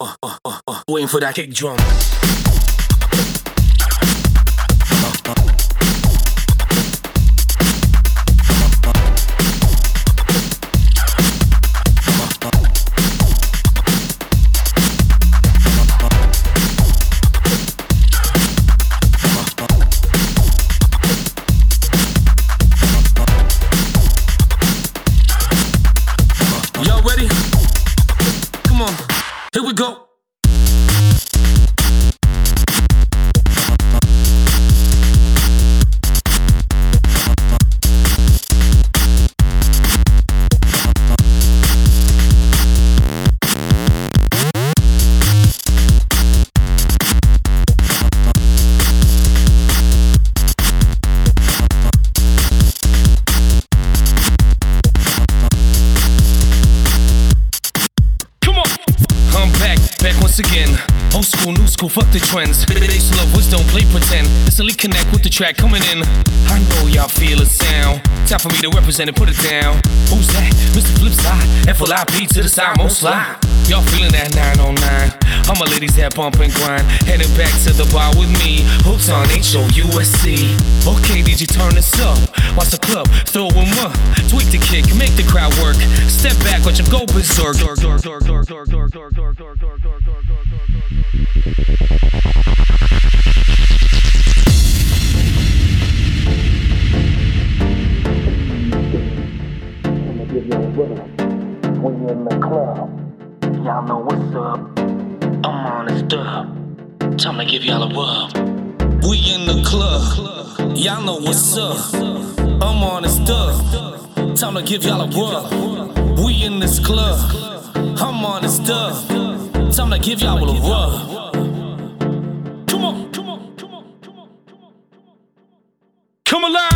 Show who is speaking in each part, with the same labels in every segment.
Speaker 1: Waiting for that kick drum. Y'all ready? Come on, here we go. Back once again, old school, new school, fuck the trends. Bass love, wisdom, play pretend. Instantly connect with the track coming in. I know y'all feel the sound. Time for me to represent and put it down. Who's that? Mr. Flipside, FLIP to the side, most slide. Y'all feeling that 909? All my ladies that bump and grind, heading back to the bar with me. Hooks on HOUSC. Okay, did you turn this up? Watch the club, throw 'em up. Tweak the kick, make the crowd work. Step back, watch 'em go berserk.
Speaker 2: We in the club, y'all know what's up. I'm on the stuff, time to give y'all a rub.
Speaker 1: We in the club, y'all know what's up. I'm on this stuff, time to give y'all a rub. We in this club, I'm on this stuff, time to give y'all a rub. Come on, come on, come on, come on, come on. Come alive!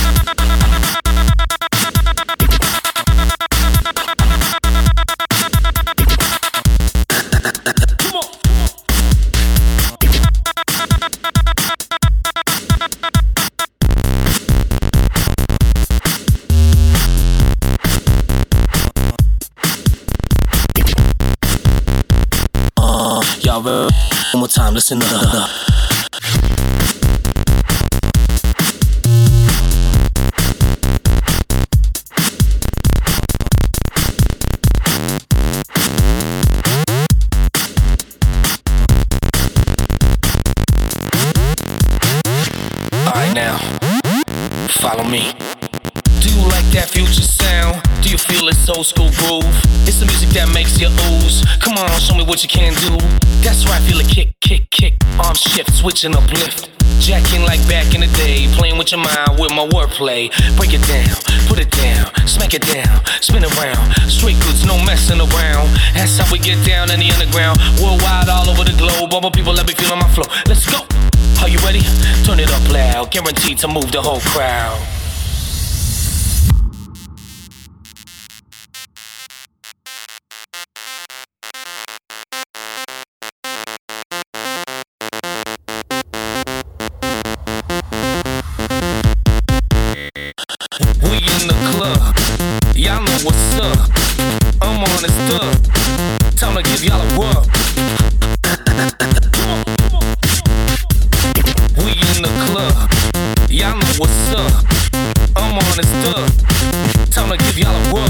Speaker 1: Y'all ready? One more time, listen up. Alright now, follow me. Do you like that future sound? Do you feel this old school groove? It's the music that makes you ooze. Come on, show me what you can do. That's right, feel a kick, kick, kick. Arm shift, switch and uplift. Jacking like back in the day, playing with your mind with my wordplay. Break it down, put it down, smack it down, spin around. Straight goods, no messing around. That's how we get down in the underground. Worldwide, all over the globe. All my people let me feel on my flow. Let's go. Are you ready? Turn it up loud, guaranteed to move the whole crowd. We in the club, y'all know what's up. I'm on this stuff, time to give y'all a rub. We in the club, y'all know what's up. I'm on this stuff, time to give y'all a rub.